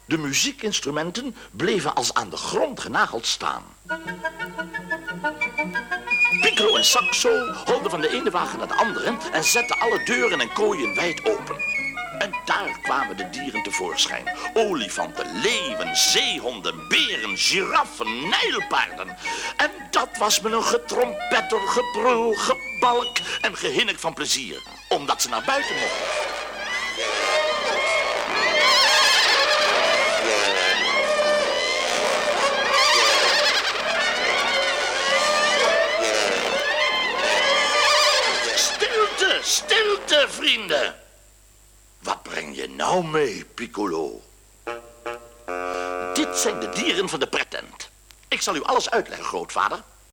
De muziekinstrumenten bleven als aan de grond genageld staan. Piccolo en Saxo holden van de ene wagen naar de andere en zetten alle deuren en kooien wijd open. En daar kwamen de dieren tevoorschijn. Olifanten, leeuwen, zeehonden, beren, giraffen, nijlpaarden. En dat was met een getrompetter, gebrul, gebalk en gehinnik van plezier. Omdat ze naar buiten mochten. Stilte, stilte, vrienden. Wat breng je nou mee, Piccolo? Dit zijn de dieren van de prettent. Ik zal u alles uitleggen, grootvader.